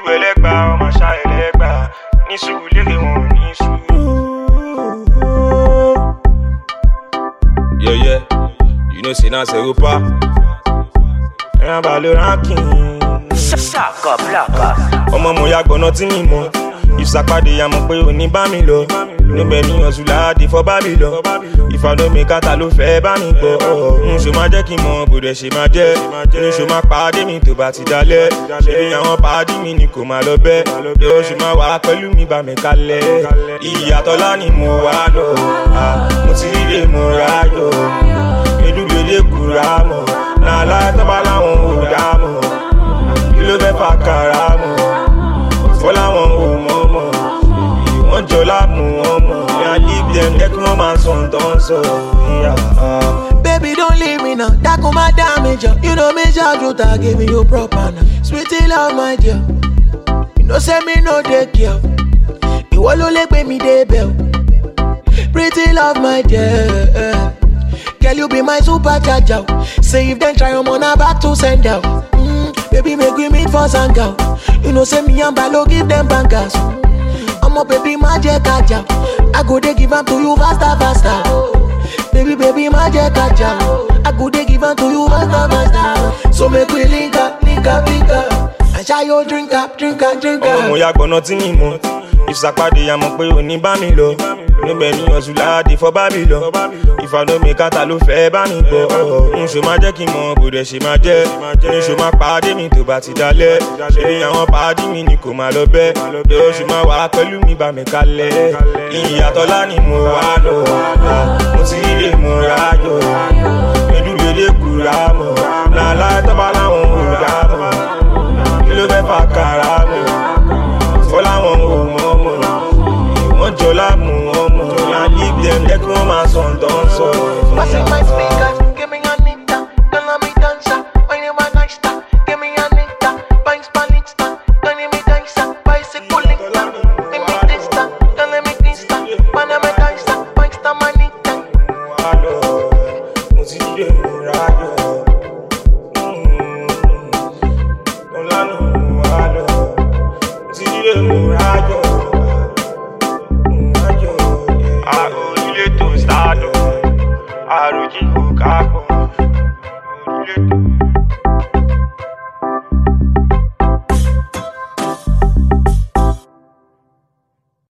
ẹlẹ́gbà ọmọ àṣà ẹlẹ́gbà ní sùúrù lérè wọn ní sùúrù. Yeah, you know say na Serupa. Ẹ̀yàn bá lè ránkì. Saka blaka. Ọmọ mo ya gbọ̀nà tí mi mọ̀. Ìsàpàdé ya mọ̀ pé òní bá mi lọ. Níbẹ̀ ní ọ̀sùn láàdì fọ́ bá mi lọ. Ìfàdó mi kàtà ló fẹ́ bá mi gbọ́. N ṣo máa jẹ́ kí n mọ bòdẹ̀ ṣe máa jẹ́. N ṣo máa pàdé mi tó bá ti dalẹ̀. Ṣebí àwọn pàdé mi ni kò máa lọ bẹ́. Ó ṣo máa wà pẹ̀lú mi bá mi kalẹ̀. Ìyàtọ̀lá ni mo wà lọ. Mo ti ríre mo ráyọ̀. Edúgbèlé kúra mọ̀. Nàlá tọ́ba láwọn ò dá mọ̀. Kí ló fẹ́ fà kàrà mọ̀? Fọláwọn ò mọ̀ mọ̀. Wọ́n jọ láàmú wọn mọ̀. I leave them, jẹ́ kí wọ́n máa sọ̀n tán sọ. Baby, don't leave me now. That come my damage. You know me, truth, I giving you proper now. Sweetie love, my dear. You know, say me no take care. You will only pay me the bill. Pretty love, my dear. Girl, you be my supercharger. Say if them try, I'm on a back to send out. Baby, make we meet for Sanga. You know, say me and Balo give them bankers. I'm a baby, magic kaja. I go they give them to you faster, faster. Baby, magic kaja. I go they give them to you faster, faster. So make we link up. And share your drink up. Ọmọ mo ya gbọ̀nà tí mi mọ̀. Ìsàpàdé ya mọ̀ pé òní bá mi lọ. Níbẹ̀ ní ọ̀sùn láàdì fọ́ bá mi lọ. Ìfàdó mi kàtà ló fẹ́ bá mi gbọ́. N ṣo máa jẹ́ kí n mọ bòdẹ̀ ṣe máa jẹ́. N ṣo máa pàdé mi tó bá ti dalẹ̀. Ṣebí àwọn pàdé mi ni kò máa lọ bẹ́. Ó ṣo máa wà pẹ̀lú mi bá mi kalẹ̀. Ìyàtọ̀lá ni mo wà lọ. Mo ti ríre mo ráyọ̀. Edúgbèlé kúra mọ̀. Nàlá tọ́ba láwọn ò dá mọ̀. Kí ló fẹ́ fà kàrà mọ̀? Fọláwọn ò mọ̀ mọ̀. Wọ́n jọ láàmú wọn mọ̀. I leave them, jẹ́ kí wọ́n máa sọ̀n tán sọ. Passing my speakers, give me a nita. Don't let me dance, when you my nice star. Give me a nita, bangs palista. Don't let me dance, bicycle linka. Give me this star, don't let me this star. Man, I'm a dancer, bangs star manita. Mo ti ríre mo ráyọ̀. Ọlánà mo wà lọ. Mo ti ríre mo ráyọ̀. Orílẹ̀ tó sádọ̀, àròjì kò kápọ̀. Orílẹ̀ tó.